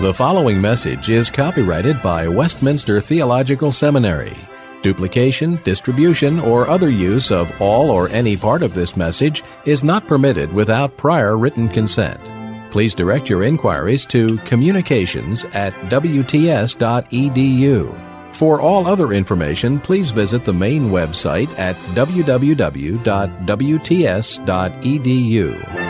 The following message is copyrighted by Westminster Theological Seminary. Duplication, distribution, or other use of all or any part of this message is not permitted without prior written consent. Please direct your inquiries to communications@wts.edu. For all other information, please visit the main website at www.wts.edu.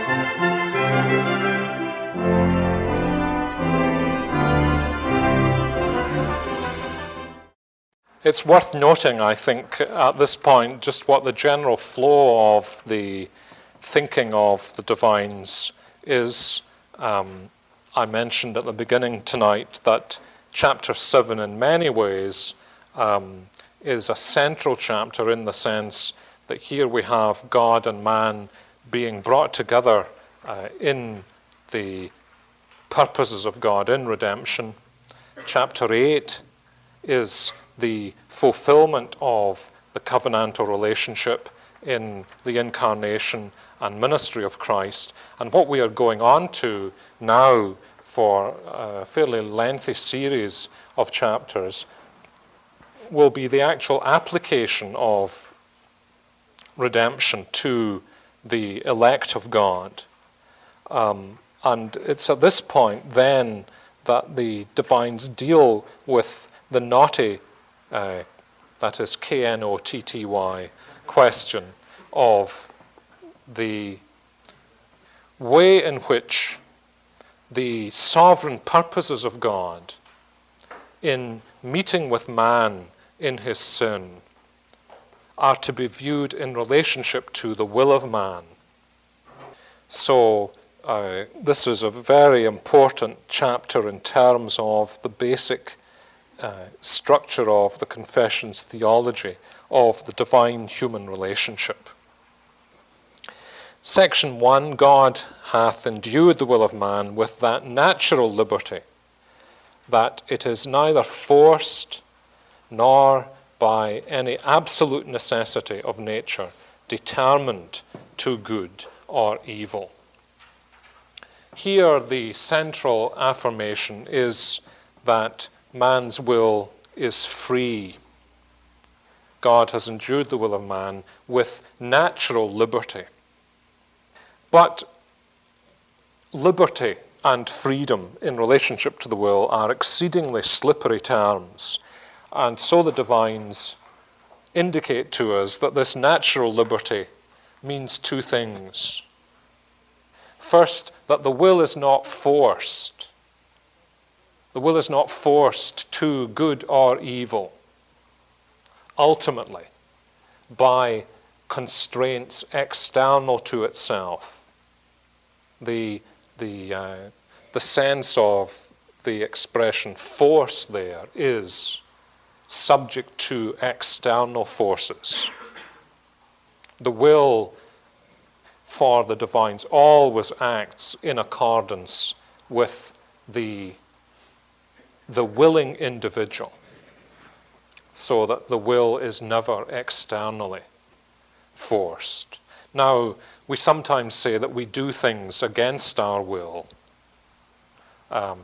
It's worth noting, I think, at this point, just what the general flow of the thinking of the divines is. I mentioned at the beginning tonight that chapter 7 in many ways is a central chapter in the sense that here we have God and man being brought together in the purposes of God in redemption. Chapter 8 is the fulfillment of the covenantal relationship in the incarnation and ministry of Christ. And what we are going on to now for a fairly lengthy series of chapters will be the actual application of redemption to the elect of God. And it's at this point then that the divines deal with the knotty, that is Knotty, question of the way in which the sovereign purposes of God in meeting with man in his sin are to be viewed in relationship to the will of man. So this is a very important chapter in terms of the basic structure of the Confession's theology of the divine-human relationship. Section 1, God hath endued the will of man with that natural liberty, that it is neither forced nor by any absolute necessity of nature determined to good or evil. Here the central affirmation is that man's will is free. God has endued the will of man with natural liberty. But liberty and freedom in relationship to the will are exceedingly slippery terms. And so the divines indicate to us that this natural liberty means two things. First, that the will is not forced. The will is not forced to good or evil, ultimately, by constraints external to itself. The sense of the expression force there is subject to external forces. The will for the divines always acts in accordance with the willing individual, so that the will is never externally forced. Now, we sometimes say that we do things against our will. I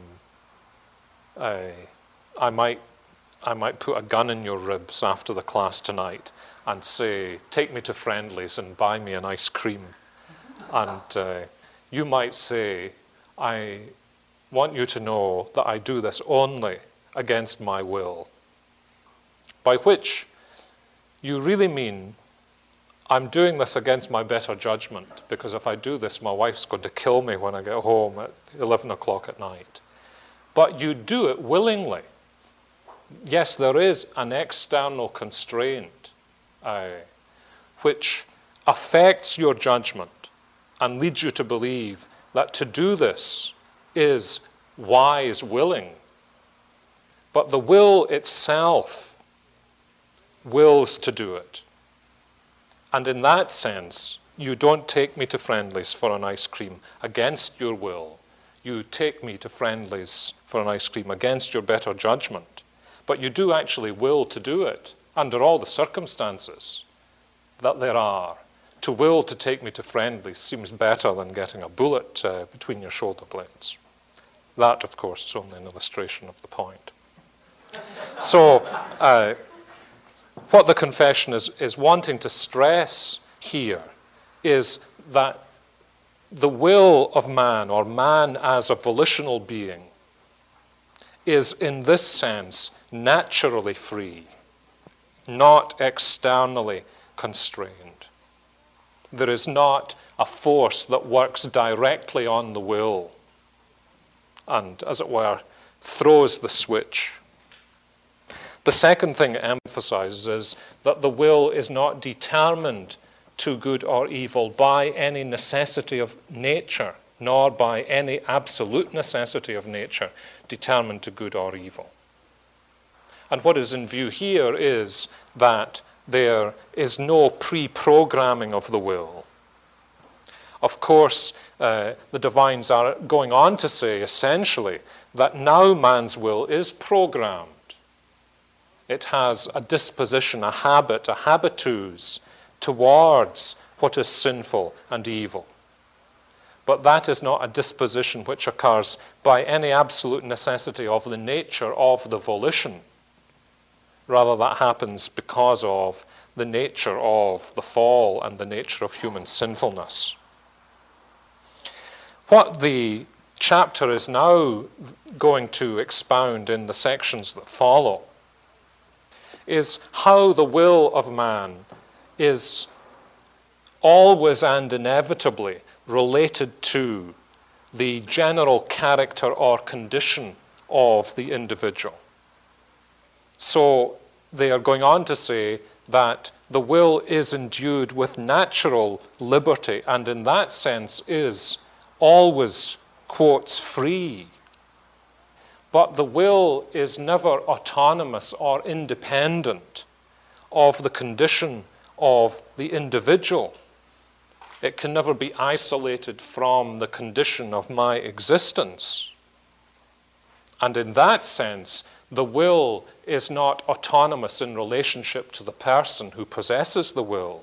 might put a gun in your ribs after the class tonight and say, take me to Friendly's and buy me an ice cream. And you might say, I want you to know that I do this only against my will. By which you really mean, I'm doing this against my better judgment, because if I do this, my wife's going to kill me when I get home at 11 o'clock at night. But you do it willingly. Yes, there is an external constraint which affects your judgment and leads you to believe that to do this is wise willing. But the will itself wills to do it. And in that sense, you don't take me to Friendly's for an ice cream against your will. You take me to Friendly's for an ice cream against your better judgment. But you do actually will to do it under all the circumstances that there are. To will to take me to Friendly's seems better than getting a bullet between your shoulder blades. That, of course, is only an illustration of the point. So, what the confession is wanting to stress here is that the will of man, or man as a volitional being, is in this sense naturally free, not externally constrained. There is not a force that works directly on the will and, as it were, throws the switch. The second thing it emphasizes is that the will is not determined to good or evil by any necessity of nature, nor by any absolute necessity of nature determined to good or evil. And what is in view here is that there is no pre-programming of the will. Of course, the divines are going on to say, essentially, that now man's will is programmed. It has a disposition, a habit, a habitus towards what is sinful and evil. But that is not a disposition which occurs by any absolute necessity of the nature of the volition. Rather, that happens because of the nature of the fall and the nature of human sinfulness. What the chapter is now going to expound in the sections that follow is how the will of man is always and inevitably related to the general character or condition of the individual. So they are going on to say that the will is endued with natural liberty, and in that sense is always, quotes, free. But the will is never autonomous or independent of the condition of the individual. It can never be isolated from the condition of my existence. And in that sense, the will is not autonomous in relationship to the person who possesses the will.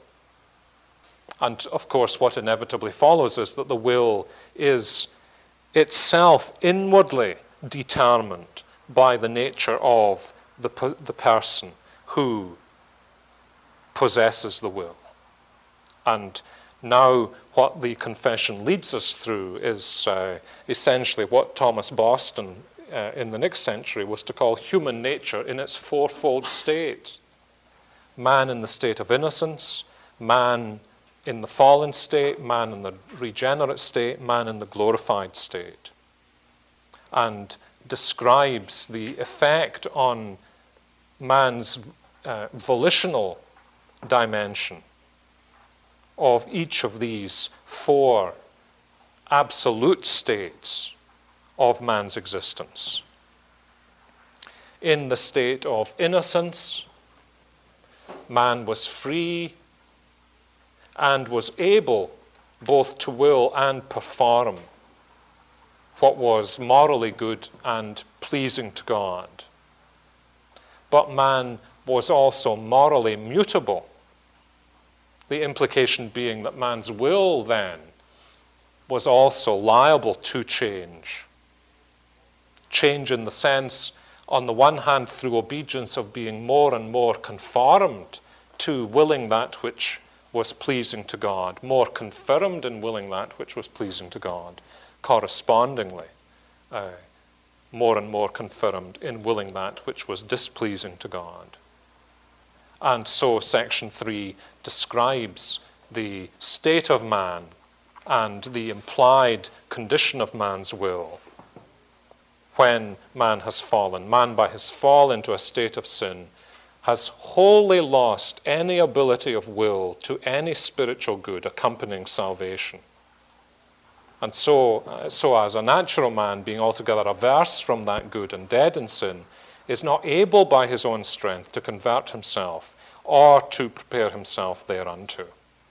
And of course, what inevitably follows is that the will is itself inwardly determined by the nature of the person who possesses the will. And now what the confession leads us through is essentially what Thomas Boston in the next century was to call human nature in its fourfold state. Man in the state of innocence, man in the fallen state, man in the regenerate state, man in the glorified state. And describes the effect on man's volitional dimension of each of these four absolute states of man's existence. In the state of innocence, man was free and was able both to will and perform what was morally good and pleasing to God. But man was also morally mutable, the implication being that man's will then was also liable to change. Change in the sense, on the one hand, through obedience of being more and more conformed to willing that which was pleasing to God, more confirmed in willing that which was pleasing to God, correspondingly, more and more confirmed in willing that which was displeasing to God. And so section 3 describes the state of man and the implied condition of man's will when man has fallen. Man, by his fall into a state of sin, has wholly lost any ability of will to any spiritual good accompanying salvation. And so as a natural man, being altogether averse from that good and dead in sin, is not able by his own strength to convert himself or to prepare himself thereunto.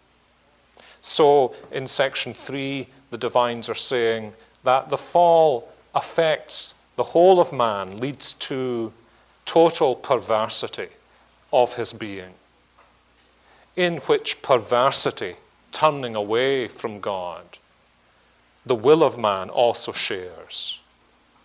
So in section 3, the divines are saying that the fall affects the whole of man, leads to total perversity of his being, in which perversity, turning away from God, the will of man also shares.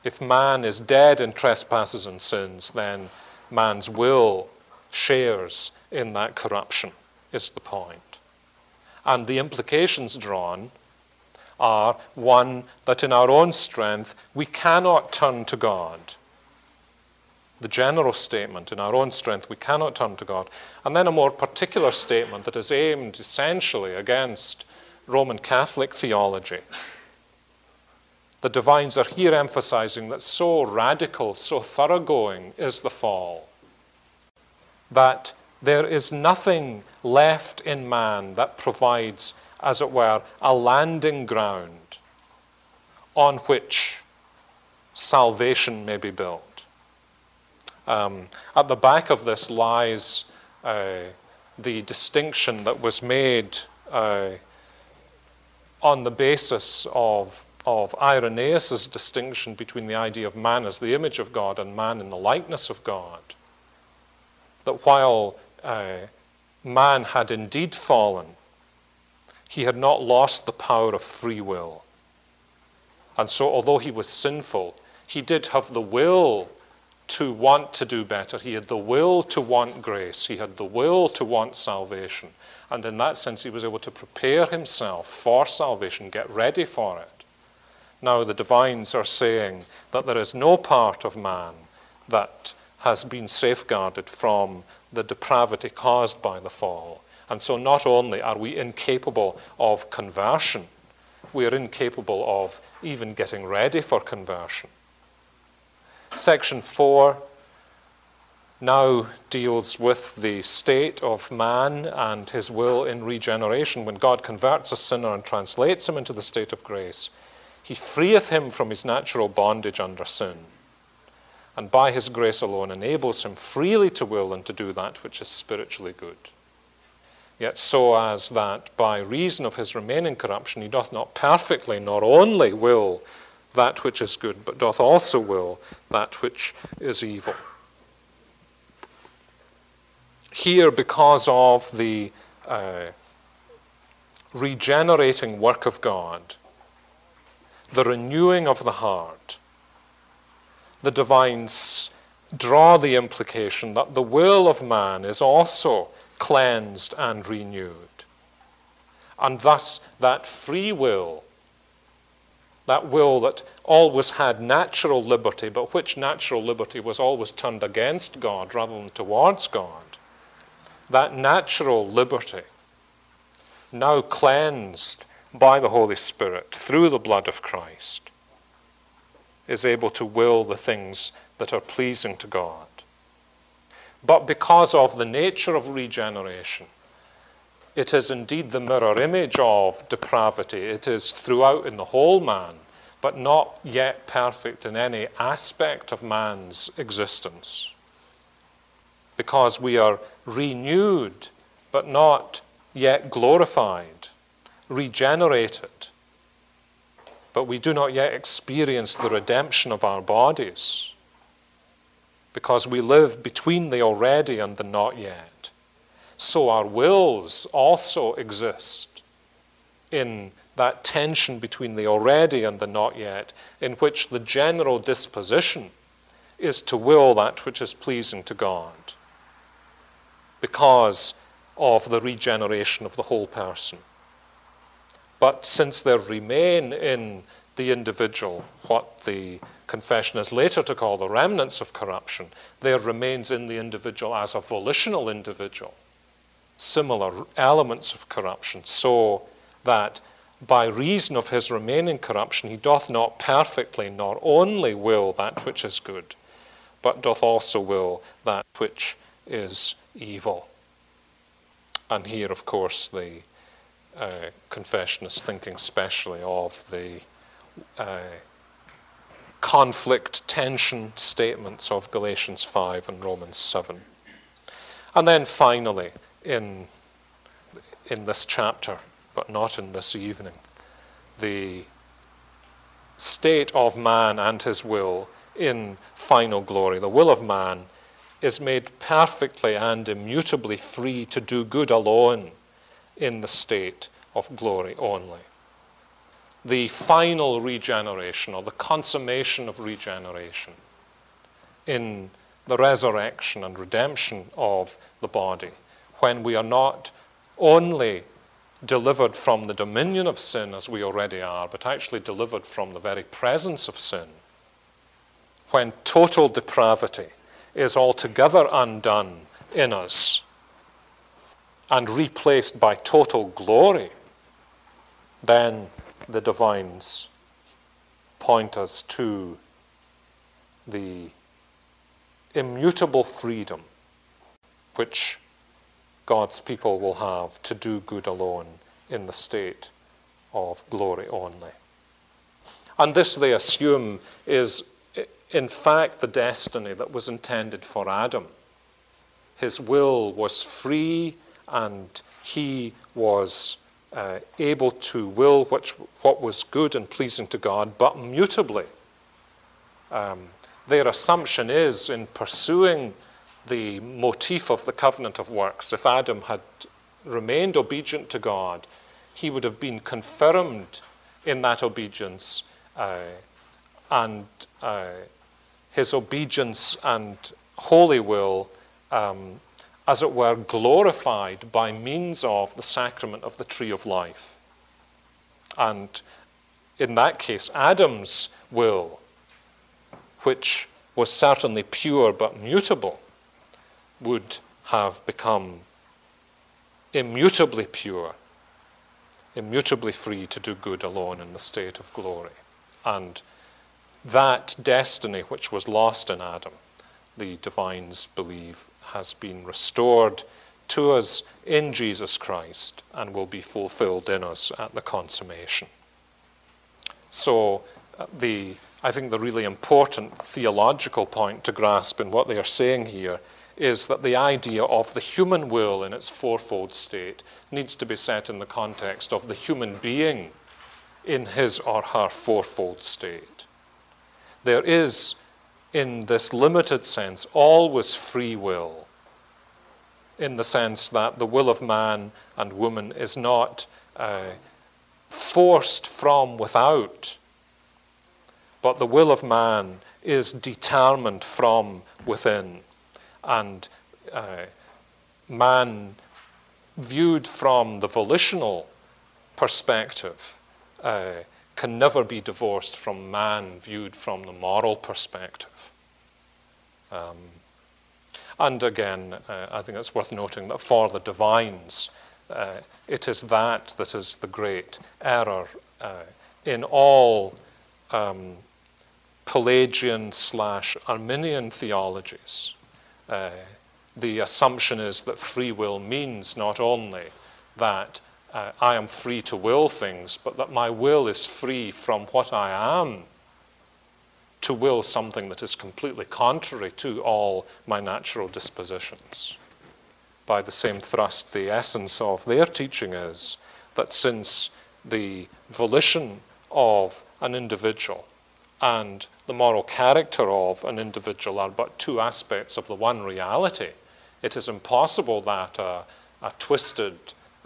If man is dead in trespasses and sins, then man's will shares in that corruption, is the point. And the implications drawn are, one, that in our own strength we cannot turn to God. The general statement, in our own strength we cannot turn to God. And then a more particular statement that is aimed essentially against Roman Catholic theology. The divines are here emphasizing that so radical, so thoroughgoing is the fall, that there is nothing left in man that provides, as it were, a landing ground on which salvation may be built. At the back of this lies the distinction that was made on the basis of Irenaeus' distinction between the idea of man as the image of God and man in the likeness of God. That while man had indeed fallen, he had not lost the power of free will. And so although he was sinful, he did have the will to want to do better. He had the will to want grace. He had the will to want salvation. And in that sense, he was able to prepare himself for salvation, get ready for it. Now the divines are saying that there is no part of man that has been safeguarded from the depravity caused by the fall. And so not only are we incapable of conversion, we are incapable of even getting ready for conversion. Section 4 now deals with the state of man and his will in regeneration. When God converts a sinner and translates him into the state of grace, he freeth him from his natural bondage under sin, and by his grace alone enables him freely to will and to do that which is spiritually good. Yet so as that by reason of his remaining corruption he doth not perfectly nor only will that which is good, but doth also will that which is evil. Here, because of the regenerating work of God, the renewing of the heart, the divines draw the implication that the will of man is also cleansed and renewed. And thus that free will, that will that always had natural liberty, but which natural liberty was always turned against God rather than towards God, that natural liberty, now cleansed by the Holy Spirit through the blood of Christ, is able to will the things that are pleasing to God. But because of the nature of regeneration, it is indeed the mirror image of depravity. It is throughout in the whole man, but not yet perfect in any aspect of man's existence. Because we are renewed, but not yet glorified, regenerated, but we do not yet experience the redemption of our bodies, because we live between the already and the not yet. So our wills also exist in that tension between the already and the not yet, in which the general disposition is to will that which is pleasing to God, because of the regeneration of the whole person. But since there remain in the individual what the confession is later to call the remnants of corruption, there remains in the individual as a volitional individual similar elements of corruption, so that by reason of his remaining corruption he doth not perfectly nor only will that which is good, but doth also will that which is evil. And here, of course, the confession is thinking specially of the conflict, tension statements of Galatians 5 and Romans 7. And then finally, in this chapter, but not in this evening, the state of man and his will in final glory. The will of man is made perfectly and immutably free to do good alone in the state of glory only. the final regeneration or the consummation of regeneration in the resurrection and redemption of the body, when we are not only delivered from the dominion of sin as we already are, but actually delivered from the very presence of sin, when total depravity is altogether undone in us and replaced by total glory, then the divines point us to the immutable freedom which God's people will have to do good alone in the state of glory only. And this, they assume, is in fact the destiny that was intended for Adam. His will was free, and he was able to will what was good and pleasing to God, but mutably. Their assumption is, in pursuing the motif of the covenant of works, if Adam had remained obedient to God, he would have been confirmed in that obedience, and his obedience and holy will, as it were, glorified by means of the sacrament of the tree of life. And in that case, Adam's will, which was certainly pure but mutable, would have become immutably pure, immutably free to do good alone in the state of glory. And that destiny which was lost in Adam, the divines believe, has been restored to us in Jesus Christ and will be fulfilled in us at the consummation. So I think the really important theological point to grasp in what they are saying here is that the idea of the human will in its fourfold state needs to be set in the context of the human being in his or her fourfold state. There is, in this limited sense, always free will, in the sense that the will of man and woman is not forced from without, but the will of man is determined from within. And man, viewed from the volitional perspective, can never be divorced from man viewed from the moral perspective. And again, I think it's worth noting that for the divines, it is that is the great error in all Pelagian/Arminian theologies. The assumption is that free will means not only that I am free to will things, but that my will is free from what I am to will something that is completely contrary to all my natural dispositions. By the same thrust, the essence of their teaching is that since the volition of an individual and the moral character of an individual are but two aspects of the one reality, it is impossible that a twisted,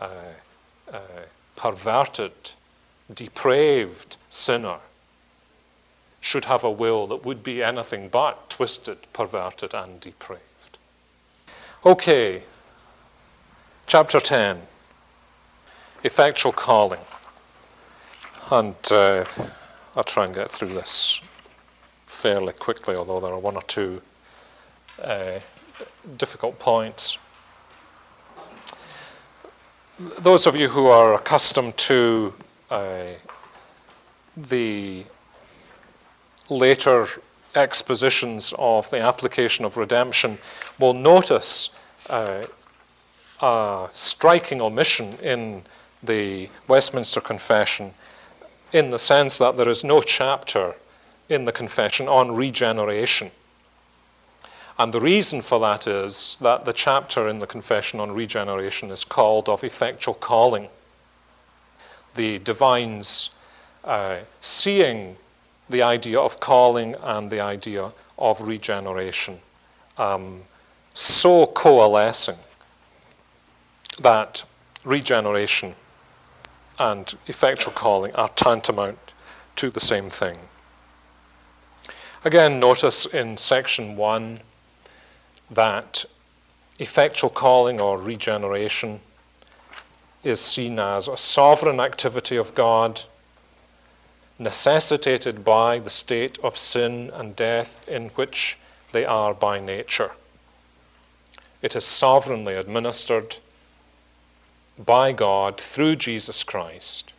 perverted, depraved sinner should have a will that would be anything but twisted, perverted, and depraved. Okay, chapter 10, effectual calling. And I'll try and get through this fairly quickly, although there are one or two difficult points. Those of you who are accustomed to the later expositions of the application of redemption will notice a striking omission in the Westminster Confession, in the sense that there is no chapter in the Confession on regeneration. And the reason for that is that the chapter in the Confession on regeneration is called of effectual calling. The divines seeing the idea of calling and the idea of regeneration so coalescing that regeneration and effectual calling are tantamount to the same thing. Again, notice in section 1 that effectual calling or regeneration is seen as a sovereign activity of God, necessitated by the state of sin and death in which they are by nature. It is sovereignly administered by God through Jesus Christ.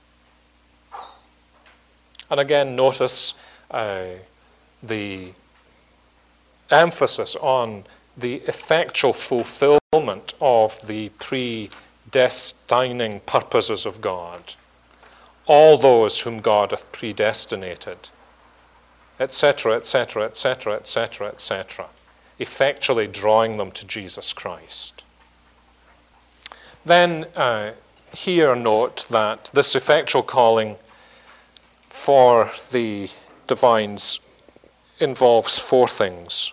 And again, notice the emphasis on the effectual fulfillment of the predestining purposes of God. All those whom God hath predestinated, etc., etc., etc., etc., etc., effectually drawing them to Jesus Christ. Then here note that this effectual calling for the divines involves 4 things.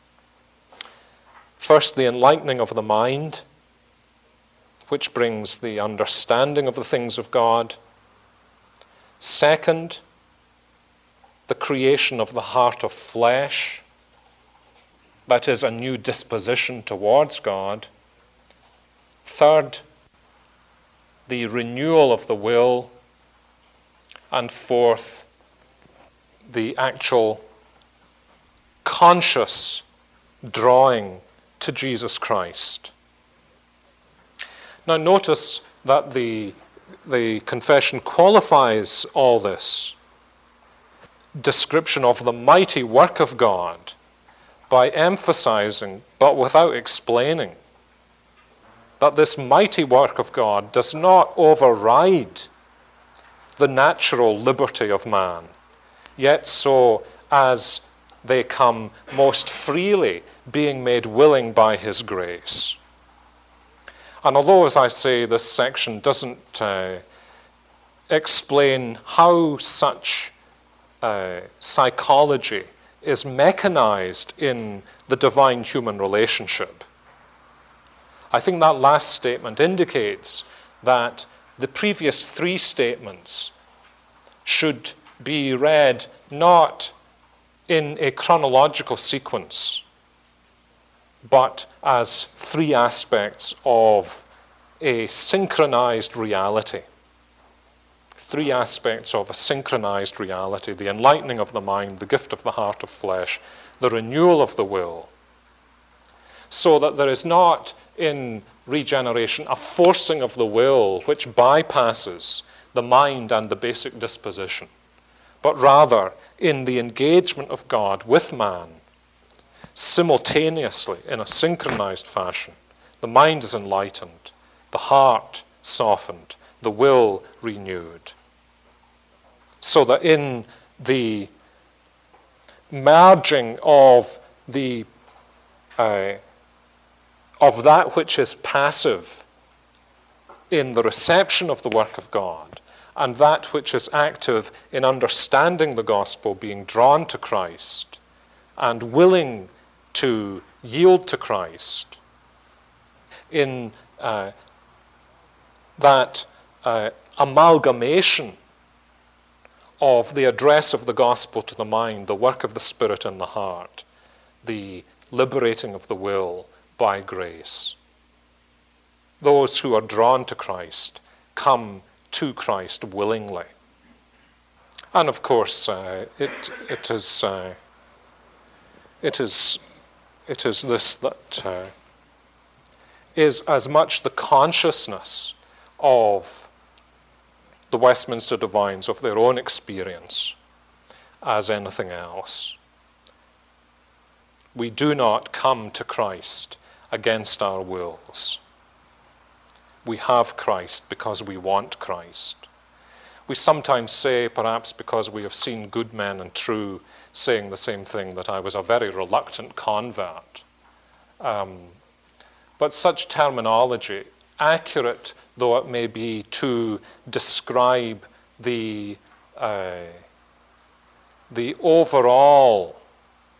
First, the enlightening of the mind, which brings the understanding of the things of God. Second, the creation of the heart of flesh, that is, a new disposition towards God. Third, the renewal of the will. And fourth, the actual conscious drawing to Jesus Christ. Now notice that the confession qualifies all this description of the mighty work of God by emphasizing, but without explaining, that this mighty work of God does not override the natural liberty of man, yet so as they come most freely, being made willing by his grace. And although, as I say, this section doesn't explain how such psychology is mechanized in the divine-human relationship, I think that last statement indicates that the previous 3 statements should be read not in a chronological sequence, but as 3 aspects of a synchronized reality. 3 aspects of a synchronized reality: the enlightening of the mind, the gift of the heart of flesh, the renewal of the will. So that there is not in regeneration a forcing of the will which bypasses the mind and the basic disposition, but rather in the engagement of God with man, simultaneously in a synchronized fashion. The mind is enlightened, the heart softened, the will renewed. So that in the merging of that which is passive in the reception of the work of God, and that which is active in understanding the gospel, being drawn to Christ and willing to yield to Christ, in that amalgamation of the address of the gospel to the mind, the work of the Spirit in the heart, the liberating of the will by grace. Those who are drawn to Christ come to Christ willingly. And of course, it is this that is as much the consciousness of the Westminster Divines, of their own experience, as anything else. We do not come to Christ against our wills. We have Christ because we want Christ. We sometimes say, perhaps because we have seen good men and true saying the same thing, that I was a very reluctant convert. But such terminology, accurate though it may be to describe the overall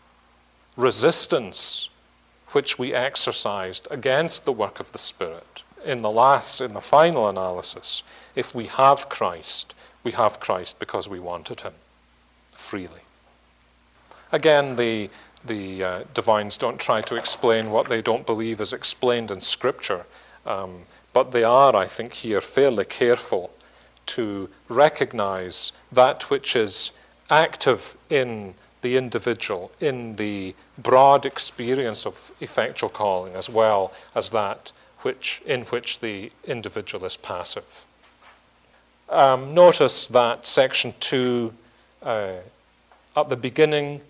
resistance which we exercised against the work of the Spirit in the final analysis, if we have Christ because we wanted him freely. Again, the divines don't try to explain what they don't believe is explained in Scripture, but they are, I think, here fairly careful to recognize that which is active in the individual, in the broad experience of effectual calling, as well as that in which the individual is passive. Notice that section 2 at the beginning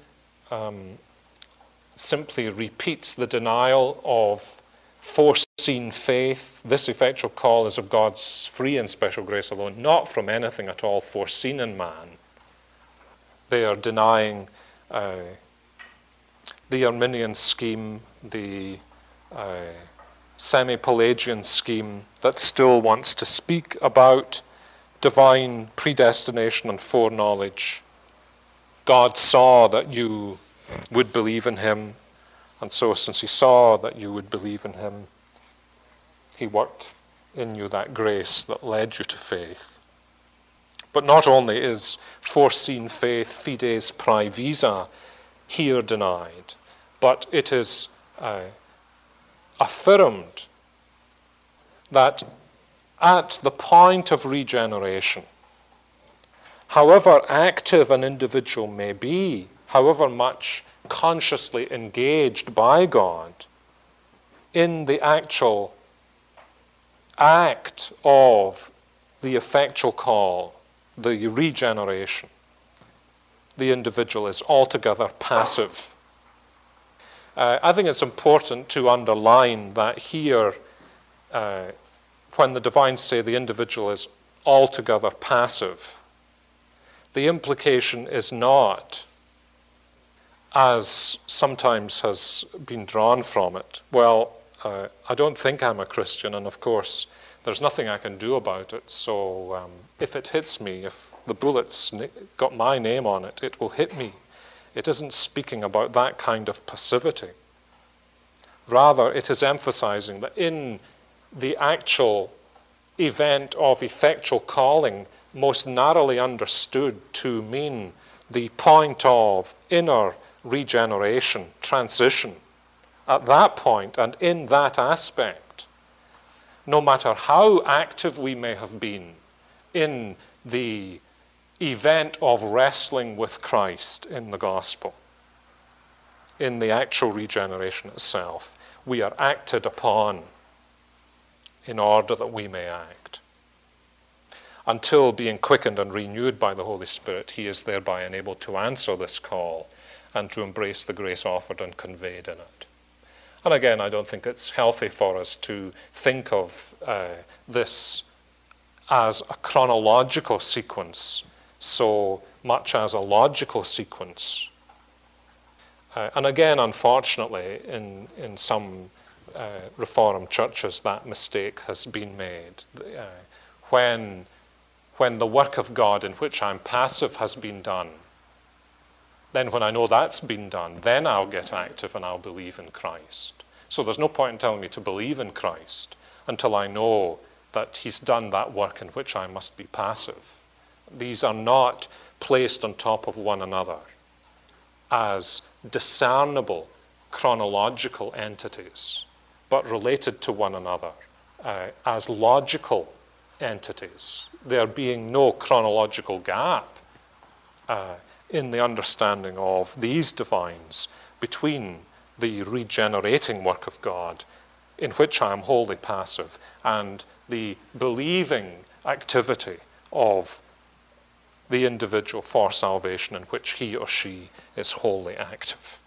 simply repeats the denial of foreseen faith. This effectual call is of God's free and special grace alone, not from anything at all foreseen in man. They are denying the Arminian scheme, the semi-Pelagian scheme that still wants to speak about divine predestination and foreknowledge. God saw that you would believe in him, and so since he saw that you would believe in him, he worked in you that grace that led you to faith. But not only is foreseen faith, fides praevisa, here denied, but it is affirmed that at the point of regeneration, however active an individual may be, however much consciously engaged by God in the actual act of the effectual call, the regeneration, the individual is altogether passive. I think it's important to underline that here, when the divines say the individual is altogether passive, the implication is not, as sometimes has been drawn from it, well, I don't think I'm a Christian, and of course there's nothing I can do about it, so if it hits me, if the bullet's got my name on it, it will hit me. It isn't speaking about that kind of passivity. Rather, it is emphasizing that in the actual event of effectual calling, most narrowly understood to mean the point of inner regeneration, transition, at that point and in that aspect, no matter how active we may have been in the event of wrestling with Christ in the gospel, in the actual regeneration itself, we are acted upon in order that we may act. Until being quickened and renewed by the Holy Spirit, he is thereby enabled to answer this call and to embrace the grace offered and conveyed in it. And again, I don't think it's healthy for us to think of this as a chronological sequence so much as a logical sequence. And again, unfortunately, in some Reformed churches, that mistake has been made. When the work of God in which I'm passive has been done, then when I know that's been done, then I'll get active and I'll believe in Christ. So there's no point in telling me to believe in Christ until I know that he's done that work in which I must be passive. These are not placed on top of one another as discernible chronological entities, but related to one another as logical entities. There being no chronological gap in the understanding of these divines between the regenerating work of God, in which I am wholly passive, and the believing activity of the individual for salvation, in which he or she is wholly active.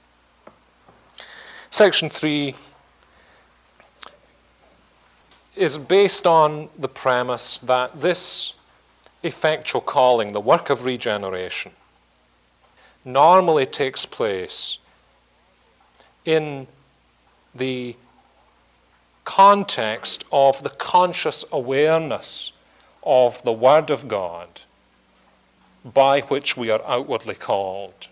Section 3 is based on the premise that this effectual calling, the work of regeneration, normally takes place in the context of the conscious awareness of the Word of God by which we are outwardly called.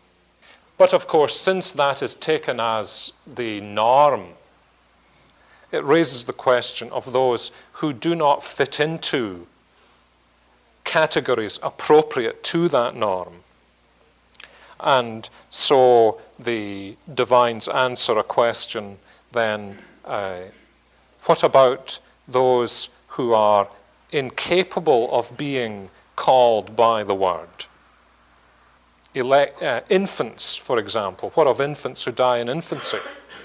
But of course, since that is taken as the norm, it raises the question of those who do not fit into categories appropriate to that norm. And so the divines answer a question then, what about those who are incapable of being called by the word? Infants, for example. What of infants who die in infancy?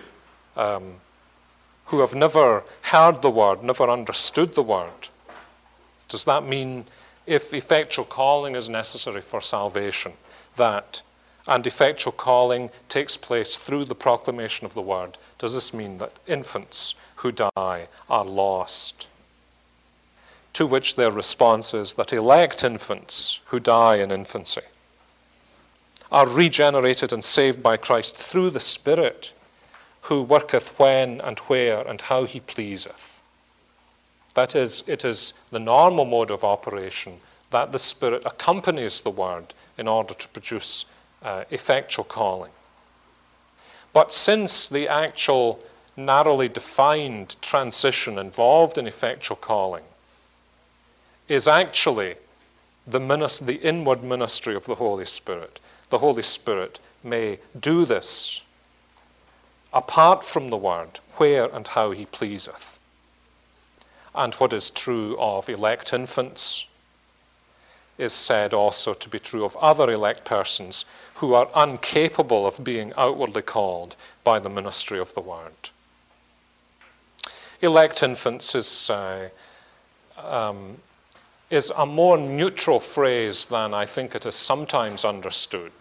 Who have never heard the word, never understood the word? Does that mean if effectual calling is necessary for salvation, and effectual calling takes place through the proclamation of the word, does this mean that infants who die are lost? To which their response is that elect infants who die in infancy are regenerated and saved by Christ through the Spirit, who worketh when and where and how he pleaseth. That is, it is the normal mode of operation that the Spirit accompanies the word in order to produce effectual calling. But since the actual narrowly defined transition involved in effectual calling is actually the inward ministry of the Holy Spirit, the Holy Spirit may do this apart from the word, where and how he pleaseth. And what is true of elect infants is said also to be true of other elect persons who are incapable of being outwardly called by the ministry of the word. Elect infants is a more neutral phrase than I think it is sometimes understood.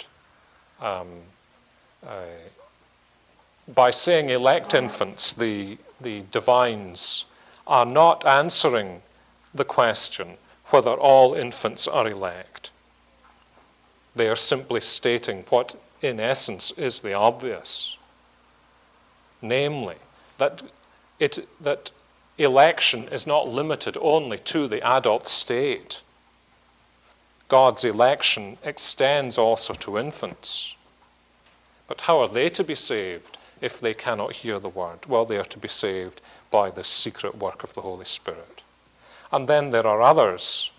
By saying elect infants, the divines are not answering the question whether all infants are elect. They are simply stating what, in essence, is the obvious. Namely, that election is not limited only to the adult state. God's election extends also to infants. But how are they to be saved if they cannot hear the word? Well, they are to be saved by the secret work of the Holy Spirit. And then there are others.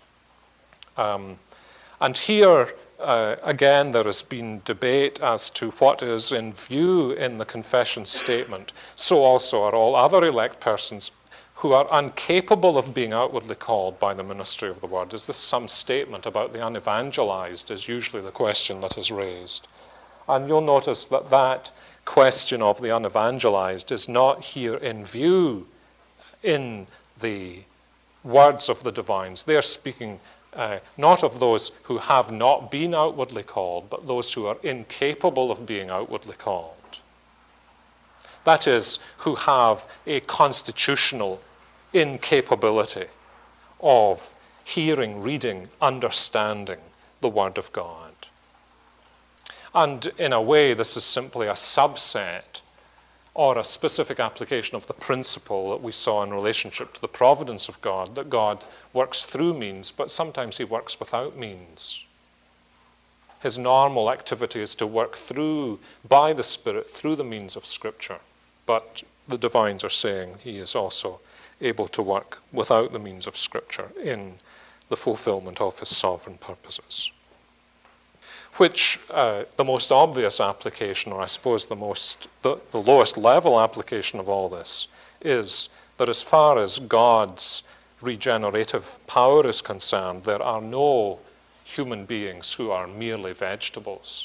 And here, again, there has been debate as to what is in view in the confession statement. So also are all other elect persons who are incapable of being outwardly called by the ministry of the word. Is this some statement about the unevangelized is usually the question that is raised. And you'll notice that that question of the unevangelized is not here in view in the words of the divines. They are speaking not of those who have not been outwardly called, but those who are incapable of being outwardly called. That is, who have a constitutional incapability of hearing, reading, understanding the Word of God. And in a way, this is simply a subset or a specific application of the principle that we saw in relationship to the providence of God, that God works through means, but sometimes he works without means. His normal activity is to work through, by the Spirit, through the means of Scripture. But the divines are saying he is also able to work without the means of Scripture in the fulfillment of his sovereign purposes. Which the most obvious application, or I suppose the lowest level application of all this, is that as far as God's regenerative power is concerned, there are no human beings who are merely vegetables.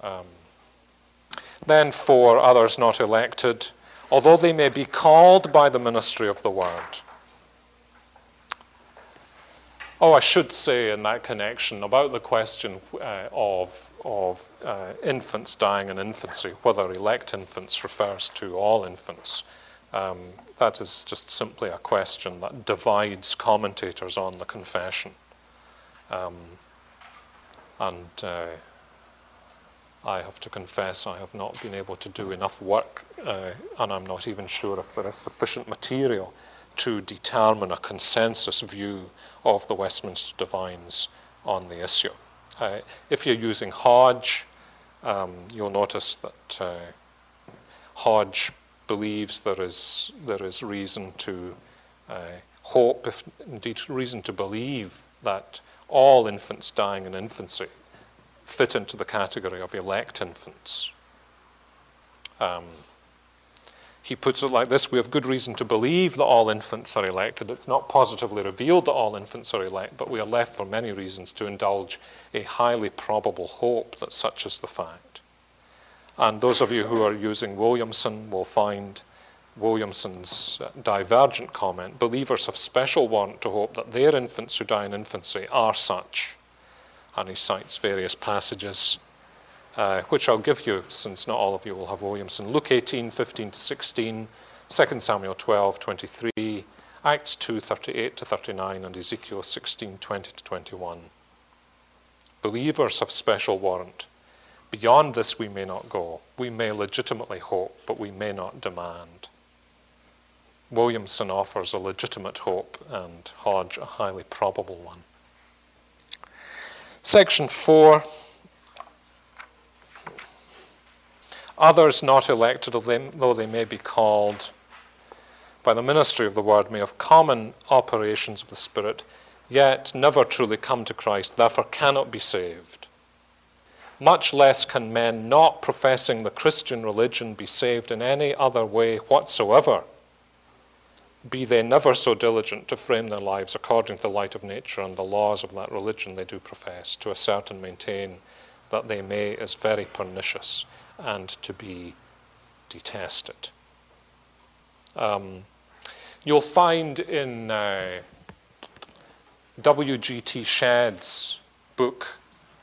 Then for others not elected, although they may be called by the ministry of the word. I should say in that connection about the question of infants dying in infancy, whether elect infants refers to all infants. That is just simply a question that divides commentators on the confession. And I have to confess I have not been able to do enough work, and I'm not even sure if there is sufficient material to determine a consensus view of the Westminster Divines on the issue. If you're using Hodge, you'll notice that Hodge believes there is reason to hope, if indeed reason to believe, that all infants dying in infancy fit into the category of elect infants. He puts it like this: we have good reason to believe that all infants are elected. It's not positively revealed that all infants are elect, but we are left for many reasons to indulge a highly probable hope that such is the fact. And those of you who are using Williamson will find Williamson's divergent comment: believers have special warrant to hope that their infants who die in infancy are such. And he cites various passages, which I'll give you since not all of you will have Williamson. Luke 18, 15 to 16, 2 Samuel 12, 23, Acts 2, 38 to 39, and Ezekiel 16, 20 to 21. Believers have special warrant. Beyond this we may not go. We may legitimately hope, but we may not demand. Williamson offers a legitimate hope and Hodge a highly probable one. Section 4. Others not elected, though they may be called by the ministry of the word, may have common operations of the Spirit, yet never truly come to Christ, therefore cannot be saved. Much less can men not professing the Christian religion be saved in any other way whatsoever, be they never so diligent to frame their lives according to the light of nature and the laws of that religion they do profess, to assert and maintain that they may is very pernicious and to be detested. You'll find in W.G.T. Shedd's book,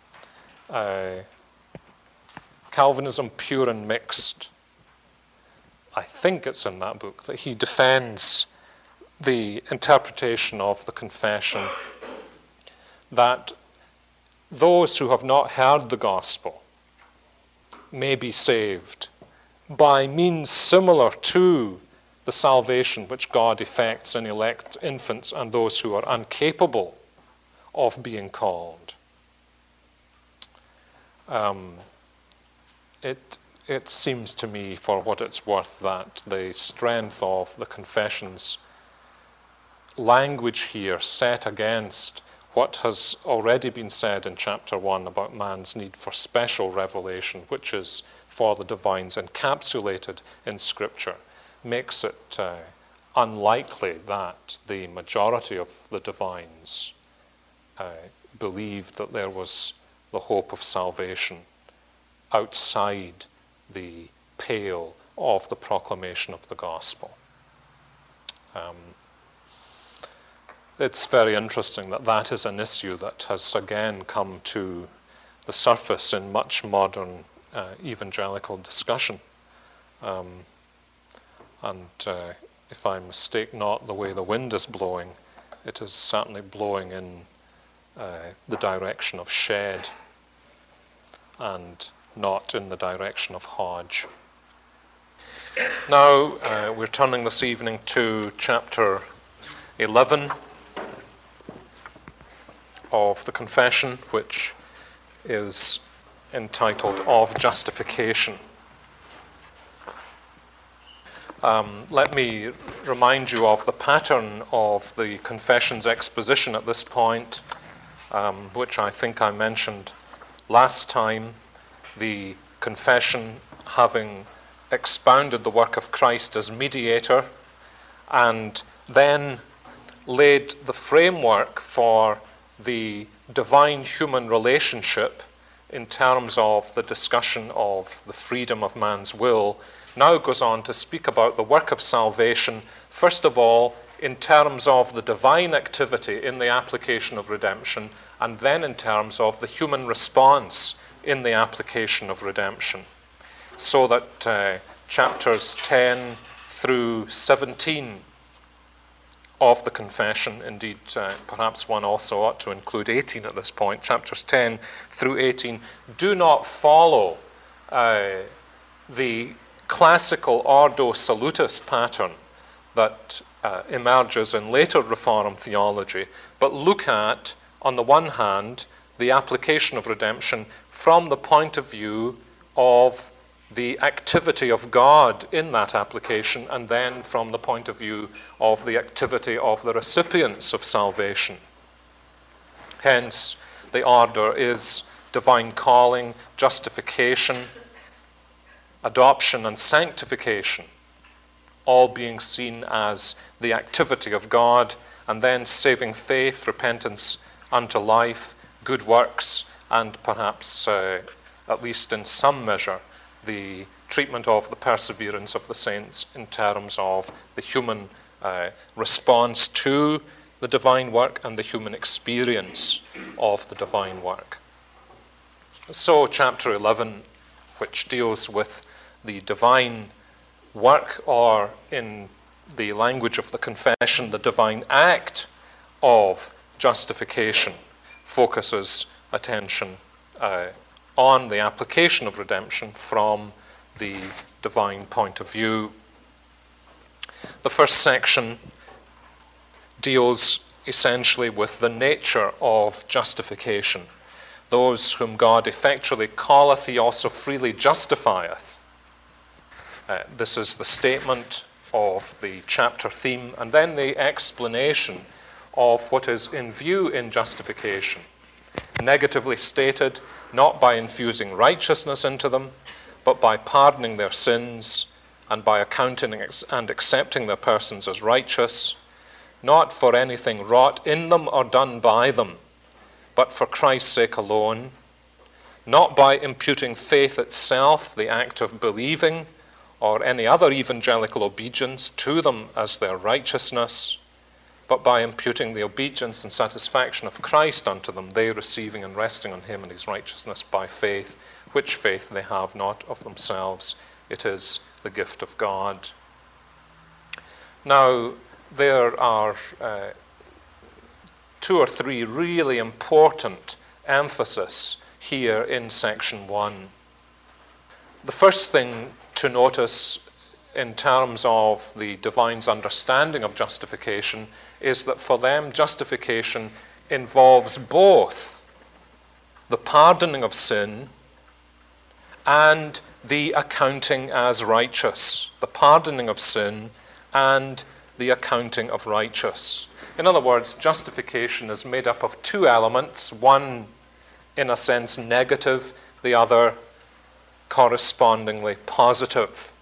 Calvinism Pure and Mixed, I think it's in that book, that he defends the interpretation of the confession that those who have not heard the gospel may be saved by means similar to the salvation which God effects in elect infants and those who are incapable of being called. It seems to me, for what it's worth, that the strength of the confession's language here set against what has already been said in chapter 1 about man's need for special revelation, which is for the divines encapsulated in Scripture, makes it unlikely that the majority of the divines believed that there was the hope of salvation outside the pale of the proclamation of the gospel. It's very interesting that that is an issue that has again come to the surface in much modern evangelical discussion. If I mistake not the way the wind is blowing, it is certainly blowing in the direction of Shedd and not in the direction of Hodge. Now we're turning this evening to chapter 11 of the Confession, which is entitled Of Justification. Let me remind you of the pattern of the Confession's exposition at this point, which I think I mentioned last time. The Confession, having expounded the work of Christ as mediator, and then laid the framework for the divine-human relationship in terms of the discussion of the freedom of man's will, now goes on to speak about the work of salvation, first of all, in terms of the divine activity in the application of redemption, and then in terms of the human response in the application of redemption. So that chapters 10 through 17 of the Confession, indeed perhaps one also ought to include 18 at this point, chapters 10 through 18, do not follow the classical Ordo Salutis pattern that emerges in later Reformed theology, but look at, on the one hand, the application of redemption from the point of view of the activity of God in that application, and then from the point of view of the activity of the recipients of salvation. Hence, the order is divine calling, justification, adoption, and sanctification, all being seen as the activity of God, and then saving faith, repentance unto life, good works, and perhaps, at least in some measure, the treatment of the perseverance of the saints in terms of the human response to the divine work and the human experience of the divine work. So chapter 11, which deals with the divine work, or in the language of the confession, the divine act of justification, focuses attention on the application of redemption from the divine point of view. The first section deals essentially with the nature of justification. Those whom God effectually calleth, he also freely justifieth. This is the statement of the chapter theme, and then the explanation of what is in view in justification. Negatively stated, not by infusing righteousness into them, but by pardoning their sins and by accounting and accepting their persons as righteous, not for anything wrought in them or done by them, but for Christ's sake alone, not by imputing faith itself, the act of believing, or any other evangelical obedience to them as their righteousness, but by imputing the obedience and satisfaction of Christ unto them, they receiving and resting on him and his righteousness by faith, which faith they have not of themselves. It is the gift of God. Now, there are two or three really important emphases here in section 1. The first thing to notice in terms of the divine's understanding of justification is that for them, justification involves both the pardoning of sin and the accounting as righteous. The pardoning of sin and the accounting of righteous. In other words, justification is made up of two elements, one in a sense negative, the other correspondingly positive.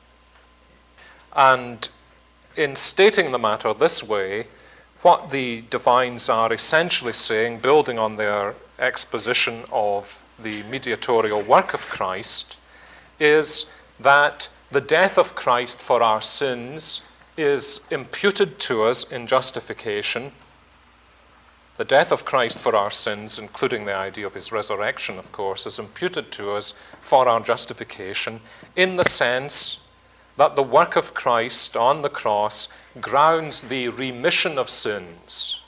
And in stating the matter this way, what the divines are essentially saying, building on their exposition of the mediatorial work of Christ, is that the death of Christ for our sins is imputed to us in justification. The death of Christ for our sins, including the idea of his resurrection, of course, is imputed to us for our justification in the sense that the work of Christ on the cross grounds the remission of sins.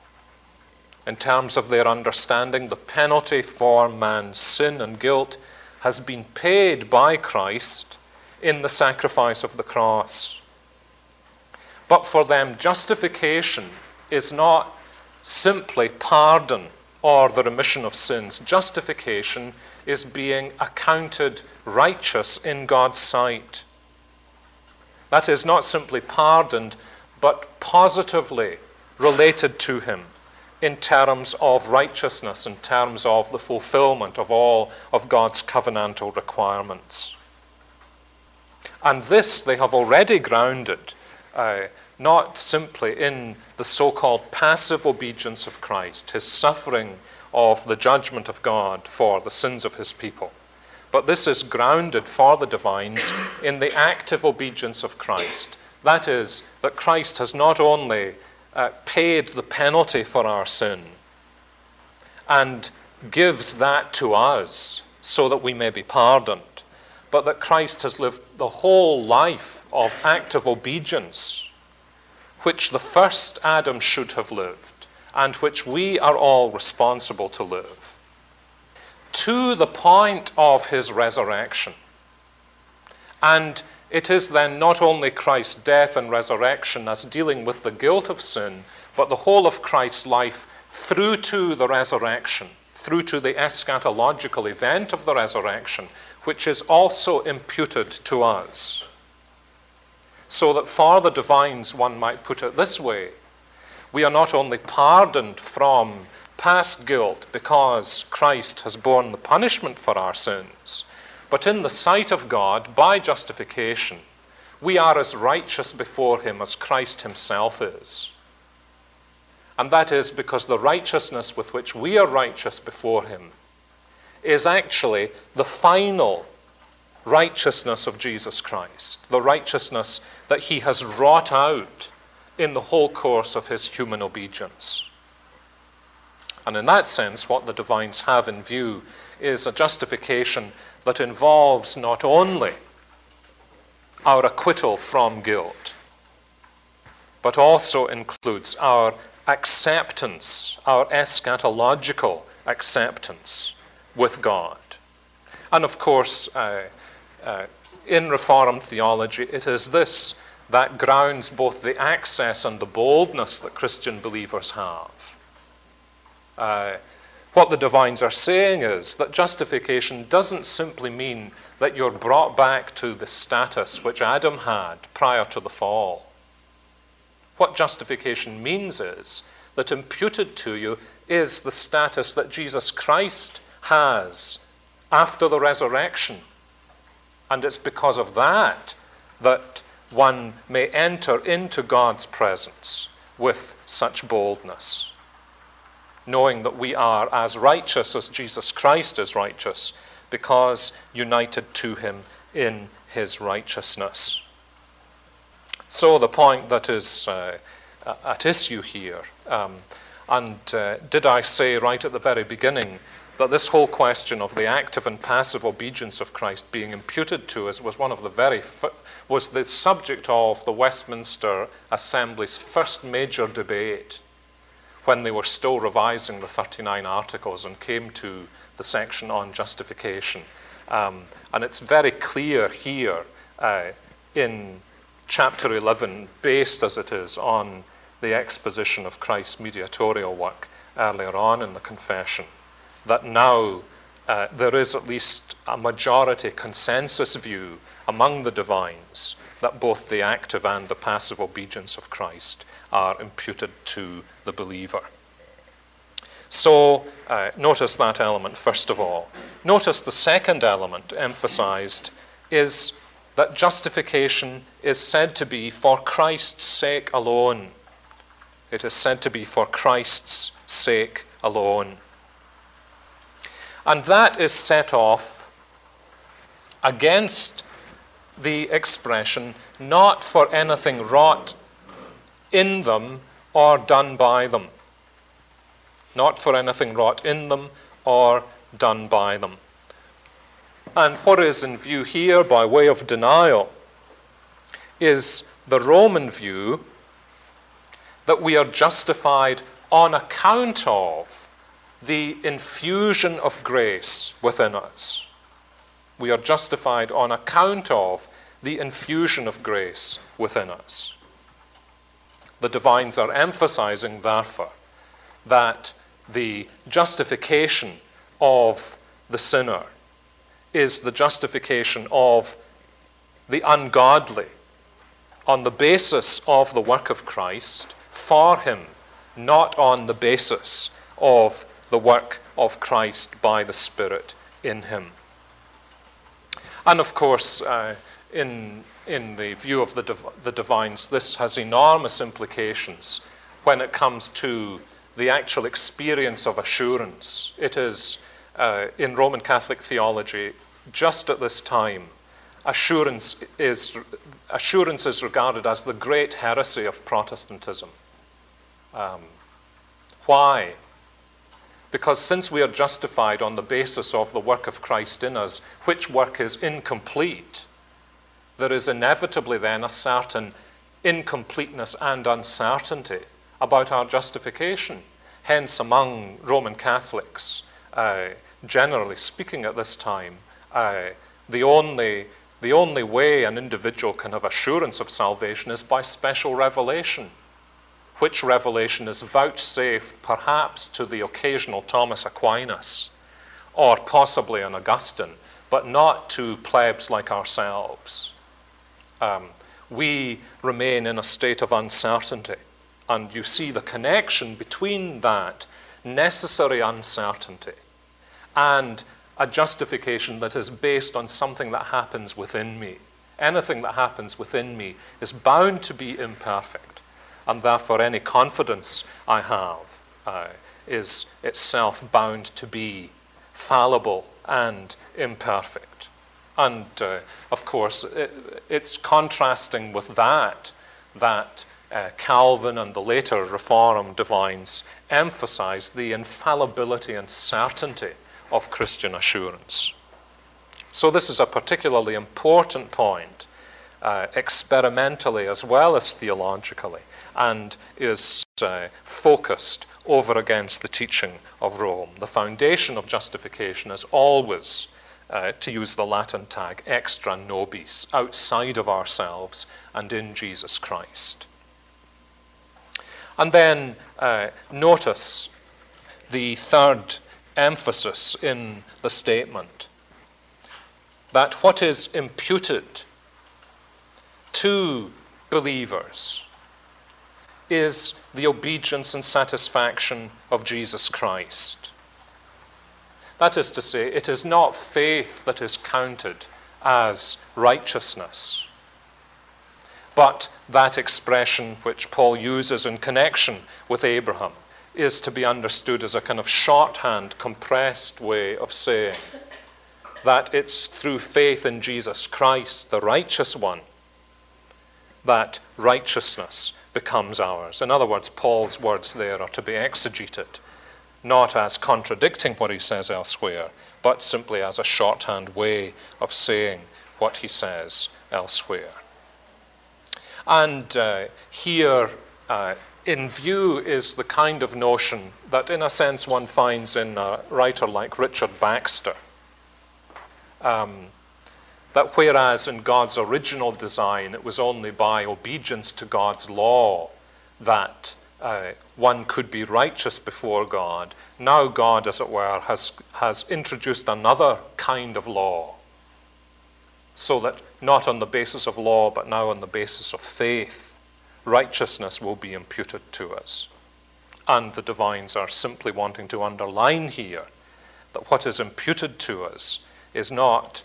In terms of their understanding, the penalty for man's sin and guilt has been paid by Christ in the sacrifice of the cross. But for them, justification is not simply pardon or the remission of sins. Justification is being accounted righteous in God's sight. That is, not simply pardoned, but positively related to him in terms of righteousness, in terms of the fulfillment of all of God's covenantal requirements. And this they have already grounded not simply in the so-called passive obedience of Christ, his suffering of the judgment of God for the sins of his people, but this is grounded for the divines in the active obedience of Christ. That is, that Christ has not only paid the penalty for our sin and gives that to us so that we may be pardoned, but that Christ has lived the whole life of active obedience which the first Adam should have lived and which we are all responsible to live, to the point of his resurrection. And it is then not only Christ's death and resurrection as dealing with the guilt of sin, but the whole of Christ's life through to the resurrection, through to the eschatological event of the resurrection, which is also imputed to us. So that for the divines, one might put it this way, we are not only pardoned from past guilt because Christ has borne the punishment for our sins, but in the sight of God, by justification, we are as righteous before him as Christ himself is. And that is because the righteousness with which we are righteous before him is actually the final righteousness of Jesus Christ, the righteousness that he has wrought out in the whole course of his human obedience. And in that sense, what the divines have in view is a justification that involves not only our acquittal from guilt, but also includes our acceptance, our eschatological acceptance with God. And of course, in Reformed theology, it is this that grounds both the access and the boldness that Christian believers have. What the divines are saying is that justification doesn't simply mean that you're brought back to the status which Adam had prior to the fall. What justification means is that imputed to you is the status that Jesus Christ has after the resurrection. And it's because of that that one may enter into God's presence with such boldness, knowing that we are as righteous as Jesus Christ is righteous because united to him in his righteousness. So the point that is at issue here, did I say right at the very beginning that this whole question of the active and passive obedience of Christ being imputed to us was was the subject of the Westminster Assembly's first major debate when they were still revising the 39 Articles and came to the section on justification. And it's very clear here in chapter 11, based as it is on the exposition of Christ's mediatorial work earlier on in the confession, that now there is at least a majority consensus view among the divines that both the active and the passive obedience of Christ are imputed to the believer. So notice that element first of all. Notice the second element emphasized is that justification is said to be for Christ's sake alone. It is said to be for Christ's sake alone. And that is set off against the expression, not for anything wrought in them or done by them. Not for anything wrought in them or done by them. And what is in view here by way of denial is the Roman view that we are justified on account of the infusion of grace within us. We are justified on account of the infusion of grace within us. The divines are emphasizing, therefore, that the justification of the sinner is the justification of the ungodly on the basis of the work of Christ for him, not on the basis of the work of Christ by the Spirit in him. And of course, in the view of the divines, this has enormous implications when it comes to the actual experience of assurance. It is, in Roman Catholic theology, just at this time, assurance is regarded as the great heresy of Protestantism. Why? Because since we are justified on the basis of the work of Christ in us, which work is incomplete, there is inevitably then a certain incompleteness and uncertainty about our justification. Hence, among Roman Catholics, generally speaking at this time, the only way an individual can have assurance of salvation is by special revelation. which revelation is vouchsafed perhaps to the occasional Thomas Aquinas, or possibly an Augustine, but not to plebs like ourselves. We remain in a state of uncertainty. And you see the connection between that necessary uncertainty and a justification that is based on something that happens within me. Anything that happens within me is bound to be imperfect, and therefore any confidence I have is itself bound to be fallible and imperfect. And of course, it's contrasting with that Calvin and the later Reformed divines emphasize the infallibility and certainty of Christian assurance. So this is a particularly important point, experimentally as well as theologically, and is focused over against the teaching of Rome. The foundation of justification is always, to use the Latin tag, extra nobis, outside of ourselves and in Jesus Christ. And then notice the third emphasis in the statement, that what is imputed to believers is the obedience and satisfaction of Jesus Christ. That is to say, it is not faith that is counted as righteousness, but that expression which Paul uses in connection with Abraham is to be understood as a kind of shorthand, compressed way of saying that it's through faith in Jesus Christ, the righteous one, that righteousness becomes ours. In other words, Paul's words there are to be exegeted, not as contradicting what he says elsewhere, but simply as a shorthand way of saying what he says elsewhere. And here in view is the kind of notion that in a sense one finds in a writer like Richard Baxter, that whereas in God's original design it was only by obedience to God's law that one could be righteous before God, now God, as it were, has introduced another kind of law, so that not on the basis of law, but now on the basis of faith, righteousness will be imputed to us. And the divines are simply wanting to underline here that what is imputed to us is not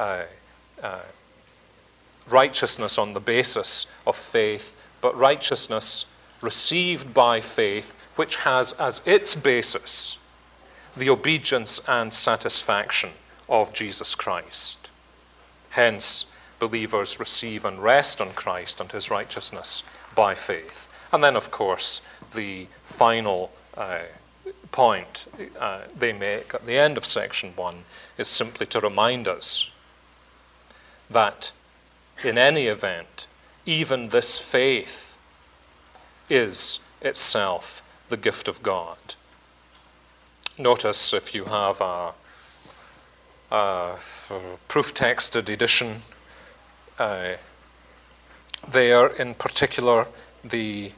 righteousness on the basis of faith, but righteousness received by faith, which has as its basis the obedience and satisfaction of Jesus Christ. Hence, believers receive and rest on Christ and his righteousness by faith. And then, of course, the final point they make at the end of section 1 is simply to remind us that in any event, even this faith is itself the gift of God. Notice, if you have a proof-texted edition, there in particular the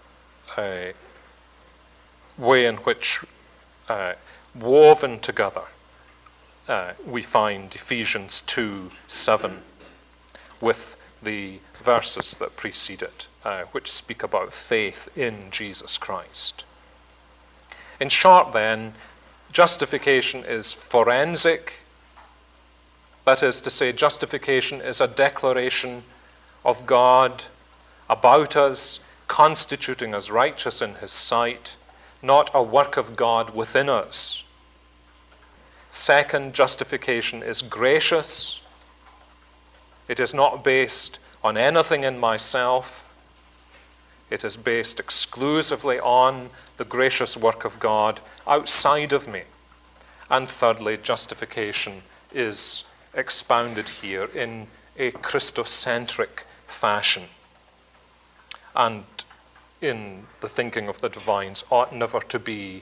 way in which woven together we find Ephesians 2:7 with the verses that precede it, which speak about faith in Jesus Christ. In short, then, justification is forensic. That is to say, justification is a declaration of God about us, constituting us righteous in his sight, not a work of God within us. Second, justification is gracious. It is not based on anything in myself. It is based exclusively on the gracious work of God outside of me. And thirdly, justification is expounded here in a Christocentric fashion, and in the thinking of the divines ought never to be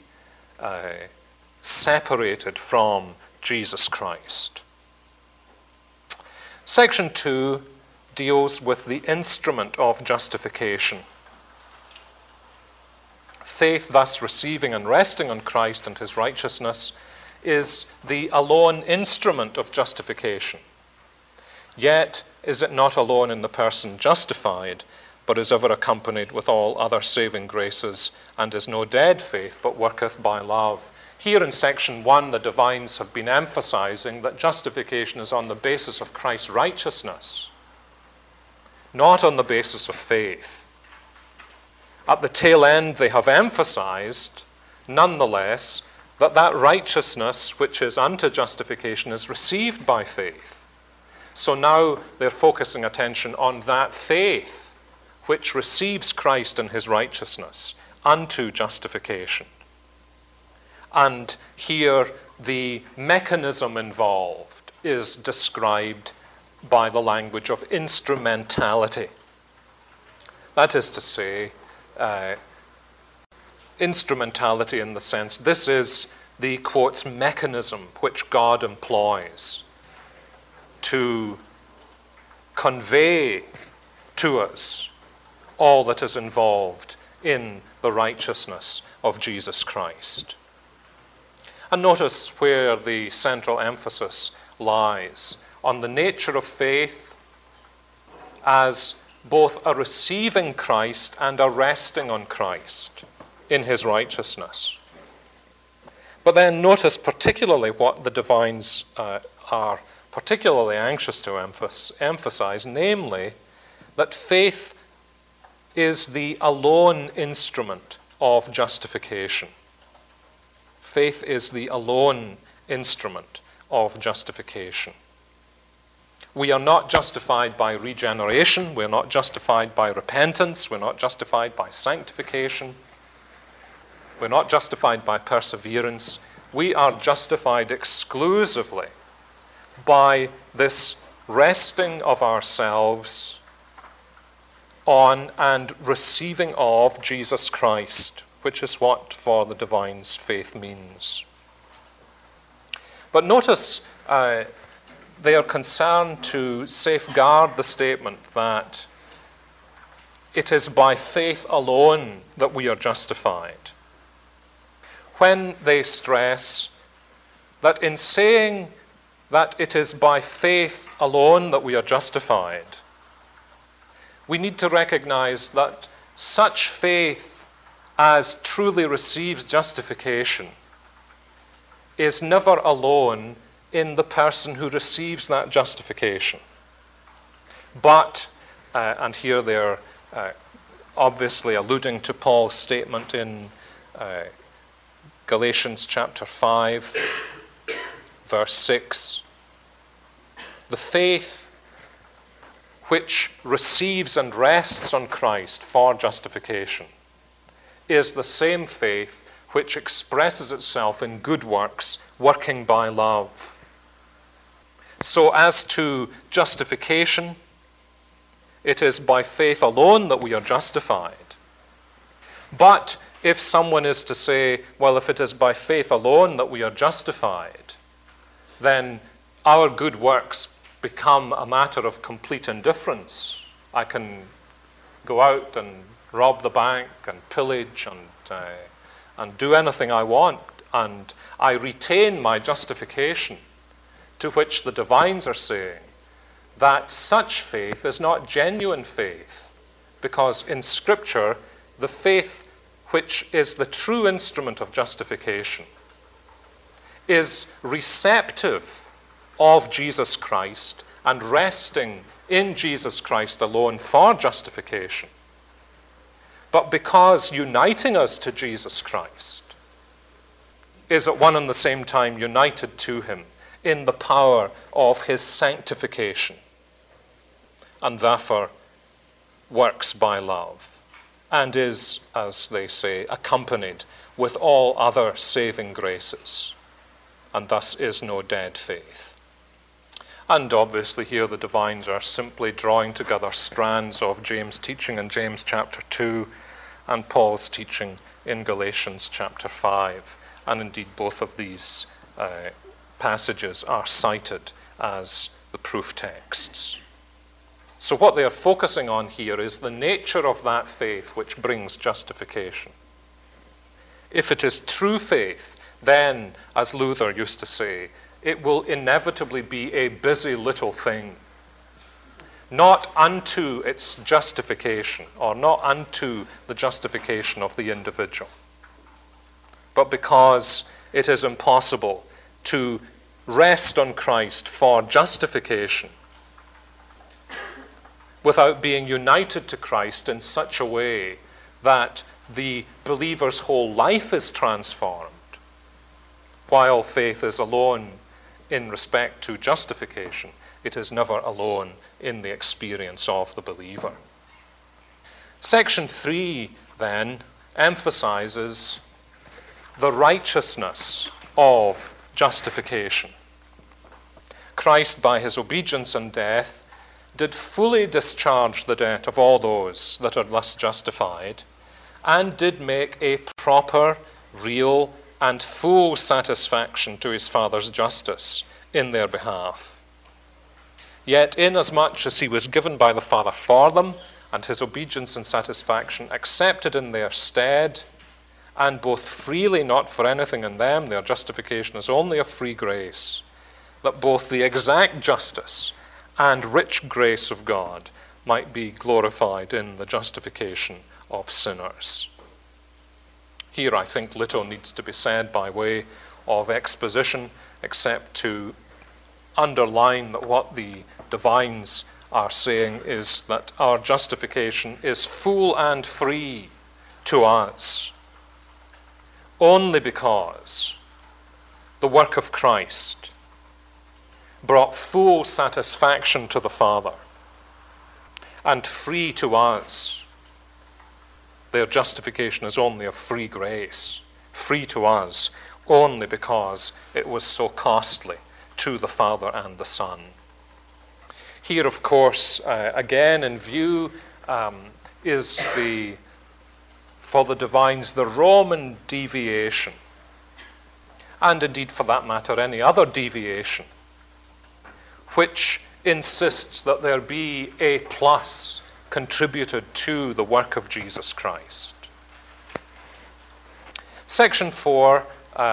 separated from Jesus Christ. Section 2 deals with the instrument of justification. faith, thus receiving and resting on Christ and his righteousness, is the alone instrument of justification. Yet is it not alone in the person justified, but is ever accompanied with all other saving graces, and is no dead faith, but worketh by love. Here in section 1, the divines have been emphasizing that justification is on the basis of Christ's righteousness, not on the basis of faith. At the tail end, they have emphasized, nonetheless, that righteousness which is unto justification is received by faith. So now they're focusing attention on that faith which receives Christ and his righteousness unto justification. And here the mechanism involved is described by the language of instrumentality. That is to say, instrumentality in the sense, this is the, quotes, mechanism which God employs to convey to us all that is involved in the righteousness of Jesus Christ. And notice where the central emphasis lies on the nature of faith as both a receiving Christ and a resting on Christ in his righteousness. But then notice particularly what the divines are particularly anxious to emphasize, namely that faith is the alone instrument of justification. Faith is the alone instrument of justification. We are not justified by regeneration. We're not justified by repentance. We're not justified by sanctification. We're not justified by perseverance. We are justified exclusively by this resting of ourselves on and receiving of Jesus Christ, which is what for the divines faith means. But notice they are concerned to safeguard the statement that it is by faith alone that we are justified, when they stress that in saying that it is by faith alone that we are justified, we need to recognize that such faith as truly receives justification is never alone in the person who receives that justification. But, and here they're obviously alluding to Paul's statement in Galatians chapter 5, verse 6, the faith which receives and rests on Christ for justification is the same faith which expresses itself in good works, working by love. So as to justification, it is by faith alone that we are justified. But if someone is to say, well, if it is by faith alone that we are justified, then our good works become a matter of complete indifference. I can go out and rob the bank and pillage and do anything I want, and I retain my justification, to which the divines are saying that such faith is not genuine faith, because in Scripture, the faith which is the true instrument of justification is receptive of Jesus Christ and resting in Jesus Christ alone for justification. But because uniting us to Jesus Christ is at one and the same time united to him in the power of his sanctification, and therefore works by love, and is, as they say, accompanied with all other saving graces, and thus is no dead faith. And obviously here the divines are simply drawing together strands of James' teaching in James chapter 2 and Paul's teaching in Galatians chapter 5. And indeed both of these passages are cited as the proof texts. So what they are focusing on here is the nature of that faith which brings justification. If it is true faith, then, as Luther used to say, it will inevitably be a busy little thing, not unto its justification, or not unto the justification of the individual, but because it is impossible to rest on Christ for justification without being united to Christ in such a way that the believer's whole life is transformed, while faith is alone in respect to justification. It is never alone in the experience of the believer. Section 3, then, emphasizes the righteousness of justification. Christ, by his obedience and death, did fully discharge the debt of all those that are thus justified, and did make a proper, real, and full satisfaction to his Father's justice in their behalf. Yet, inasmuch as he was given by the Father for them, and his obedience and satisfaction accepted in their stead, and both freely, not for anything in them, their justification is only of free grace, that both the exact justice and rich grace of God might be glorified in the justification of sinners. Here I think little needs to be said by way of exposition, except to underline that what the divines are saying is that our justification is full and free to us, only because the work of Christ brought full satisfaction to the Father, and free to us. Their justification is only of free grace, free to us, only because it was so costly to the Father and the Son. Here, of course, again in view is for the divines, the Roman deviation, and indeed, for that matter, any other deviation, which insists that there be a plus contributed to the work of Jesus Christ. Section 4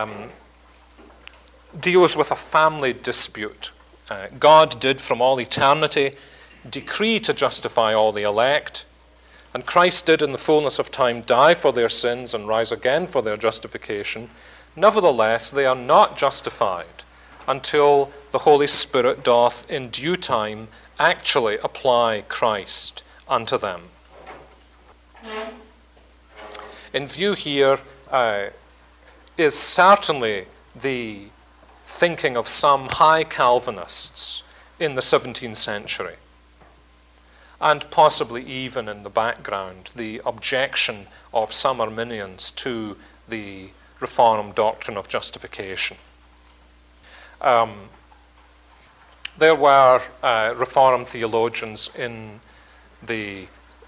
deals with a family dispute. God did from all eternity decree to justify all the elect, and Christ did in the fullness of time die for their sins and rise again for their justification. Nevertheless, they are not justified until the Holy Spirit doth in due time actually apply Christ unto them. In view here is certainly the thinking of some high Calvinists in the 17th century, and possibly even in the background, the objection of some Arminians to the Reformed doctrine of justification. There were Reformed theologians in the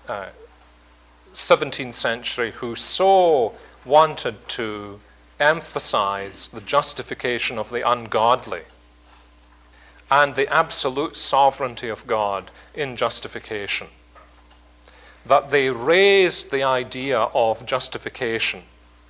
17th century who so wanted to emphasize the justification of the ungodly and the absolute sovereignty of God in justification, that they raised the idea of justification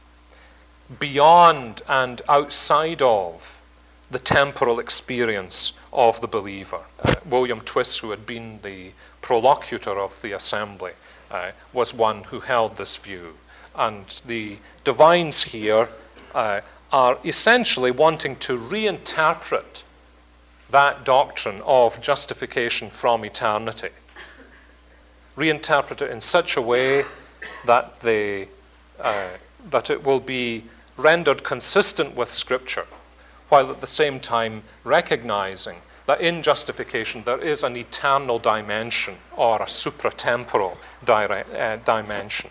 beyond and outside of the temporal experience of the believer. William Twiss, who had been the prolocutor of the assembly, was one who held this view. And the divines here are essentially wanting to reinterpret that doctrine of justification from eternity, reinterpret it in such a way that that it will be rendered consistent with Scripture, while at the same time recognizing that in justification there is an eternal dimension or a supratemporal dimension.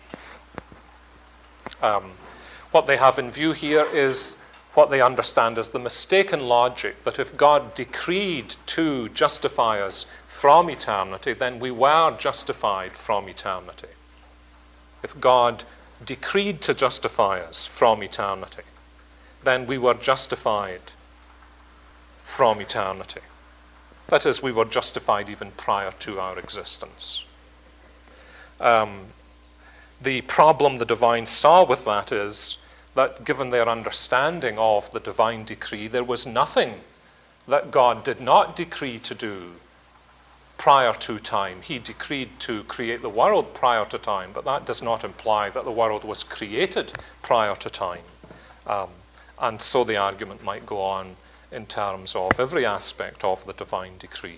What they have in view here is what they understand as the mistaken logic that if God decreed to justify us from eternity, then we were justified from eternity. If God decreed to justify us from eternity, then we were justified from eternity. That is, we were justified even prior to our existence. The problem the divines saw with that is that given their understanding of the divine decree, there was nothing that God did not decree to do prior to time. He decreed to create the world prior to time, but that does not imply that the world was created prior to time. And so the argument might go on in terms of every aspect of the divine decree.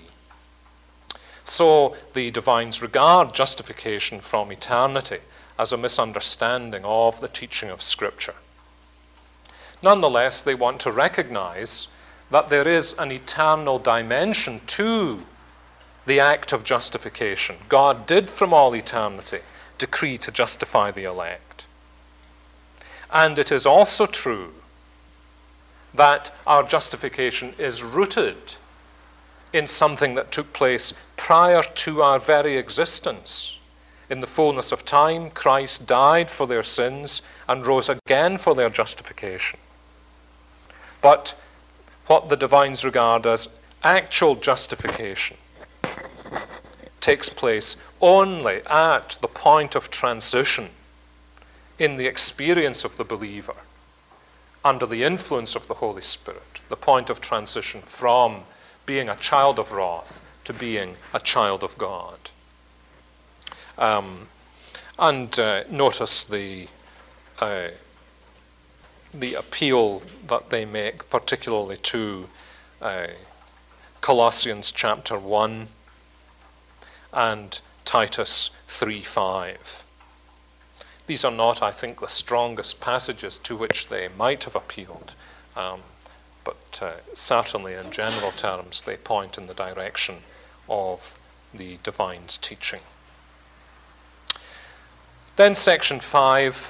So the divines regard justification from eternity as a misunderstanding of the teaching of Scripture. Nonetheless, they want to recognize that there is an eternal dimension to the act of justification. God did from all eternity decree to justify the elect. And it is also true that our justification is rooted in something that took place prior to our very existence. In the fullness of time, Christ died for their sins and rose again for their justification. But what the divines regard as actual justification takes place only at the point of transition in the experience of the believer under the influence of the Holy Spirit, the point of transition from being a child of wrath to being a child of God. Notice the appeal that they make, particularly to Colossians chapter 1 and Titus 3:5. These are not, I think, the strongest passages to which they might have appealed, but certainly in general terms they point in the direction of the divine's teaching. Then section 5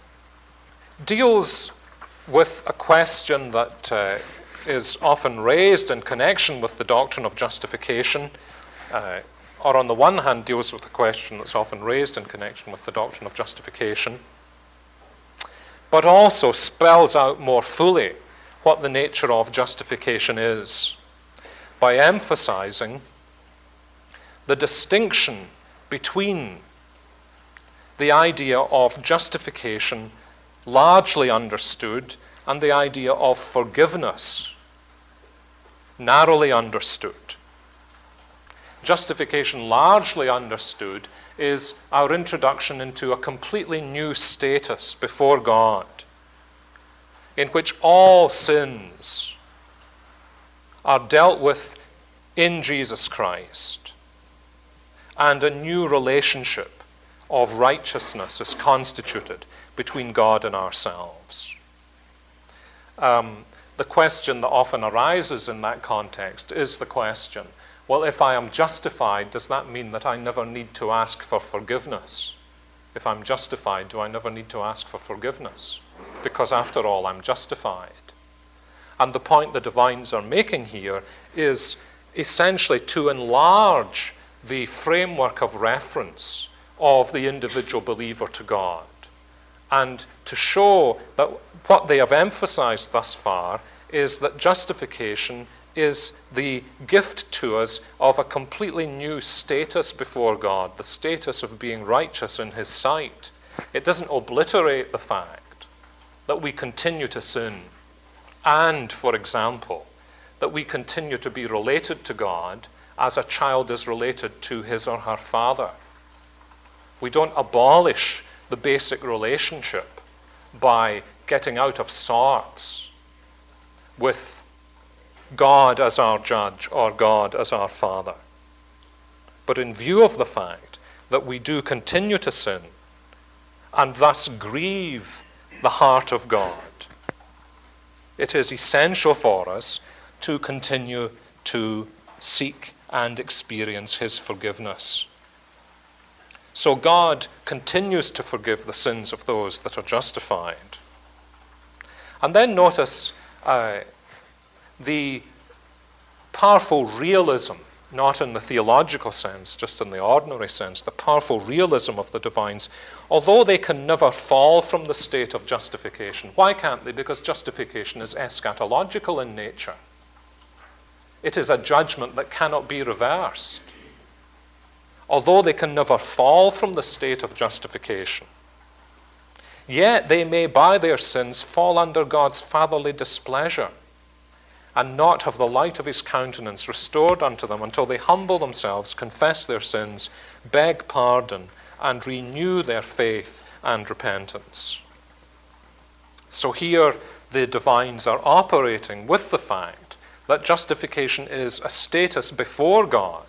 deals with a question that is often raised in connection with the doctrine of justification, or on the one hand deals with a question that's often raised in connection with the doctrine of justification, but also spells out more fully what the nature of justification is by emphasizing the distinction between the idea of justification largely understood and the idea of forgiveness narrowly understood. Justification largely understood is our introduction into a completely new status before God, in which all sins are dealt with in Jesus Christ, and a new relationship of righteousness is constituted between God and ourselves. The question that often arises in that context is the question, well, if I am justified, does that mean that I never need to ask for forgiveness? If I'm justified, do I never need to ask for forgiveness? Because after all, I'm justified. And the point the divines are making here is essentially to enlarge the framework of reference of the individual believer to God, and to show that what they have emphasized thus far is that justification is the gift to us of a completely new status before God, the status of being righteous in His sight. It doesn't obliterate the fact that we continue to sin, and, for example, that we continue to be related to God as a child is related to his or her father. We don't abolish the basic relationship by getting out of sorts with God as our judge or God as our father. But in view of the fact that we do continue to sin and thus grieve the heart of God, it is essential for us to continue to seek and experience His forgiveness. So God continues to forgive the sins of those that are justified. And then notice the powerful realism, not in the theological sense, just in the ordinary sense, the powerful realism of the divines, although they can never fall from the state of justification. Why can't they? Because justification is eschatological in nature. It is a judgment that cannot be reversed. Although they can never fall from the state of justification, Yet they may by their sins fall under God's fatherly displeasure, and not have the light of his countenance restored unto them until they humble themselves, confess their sins, beg pardon, and renew their faith and repentance. So here the divines are operating with the fact that justification is a status before God,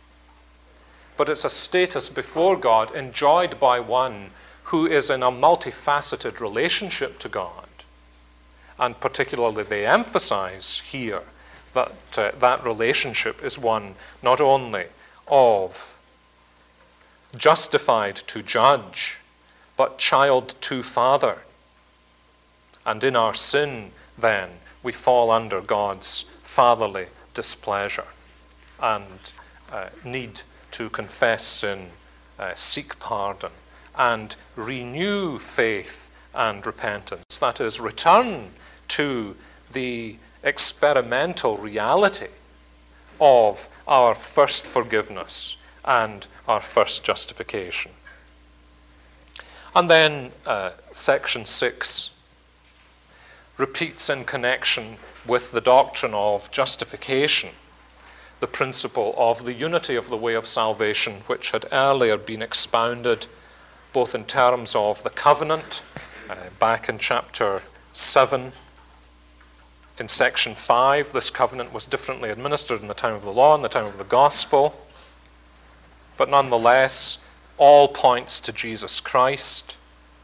but it's a status before God enjoyed by one who is in a multifaceted relationship to God. And particularly they emphasize here that that relationship is one not only of justified to judge, but child to father. And in our sin, then, we fall under God's fatherly displeasure and need to confess sin, seek pardon, and renew faith and repentance. That is, return to the experimental reality of our first forgiveness and our first justification. And then section 6 repeats in connection with the doctrine of justification the principle of the unity of the way of salvation, which had earlier been expounded both in terms of the covenant, back in chapter 7. In section 5, this covenant was differently administered in the time of the law and the time of the gospel, but nonetheless, all points to Jesus Christ.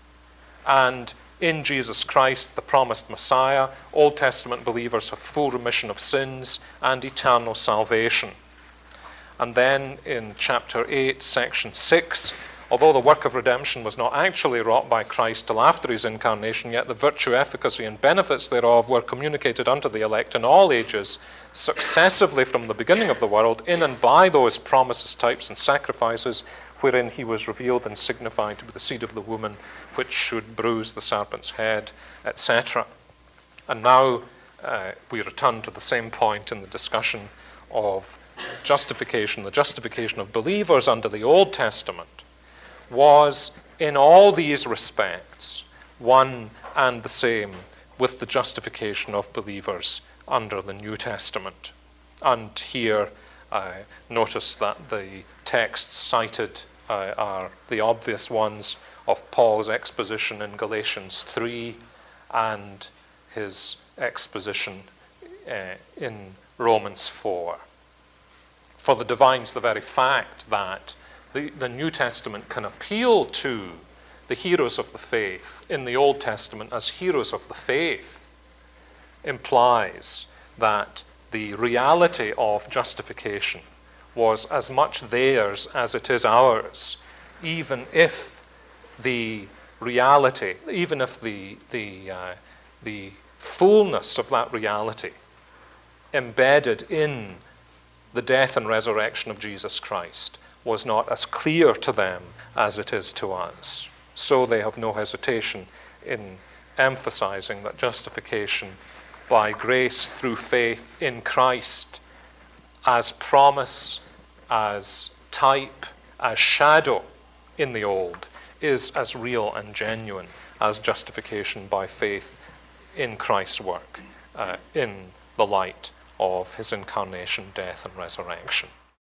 And in Jesus Christ, the promised Messiah, Old Testament believers have full remission of sins and eternal salvation. And then in chapter 8, section 6, although the work of redemption was not actually wrought by Christ till after his incarnation, yet the virtue, efficacy, and benefits thereof were communicated unto the elect in all ages, successively from the beginning of the world, in and by those promises, types, and sacrifices, wherein he was revealed and signified to be the seed of the woman, which should bruise the serpent's head, etc. And now we return to the same point in the discussion of justification. The justification of believers under the Old Testament was, in all these respects, one and the same with the justification of believers under the New Testament. And here, notice that the texts cited are the obvious ones of Paul's exposition in Galatians 3 and his exposition in Romans 4. For the divines, the very fact that the New Testament can appeal to the heroes of the faith in the Old Testament as heroes of the faith implies that the reality of justification was as much theirs as it is ours, even if the reality, even if the fullness of that reality embedded in the death and resurrection of Jesus Christ was not as clear to them as it is to us. So they have no hesitation in emphasizing that justification by grace through faith in Christ, as promise, as type, as shadow in the old, is as real and genuine as justification by faith in Christ's work in the light of his incarnation, death, and resurrection.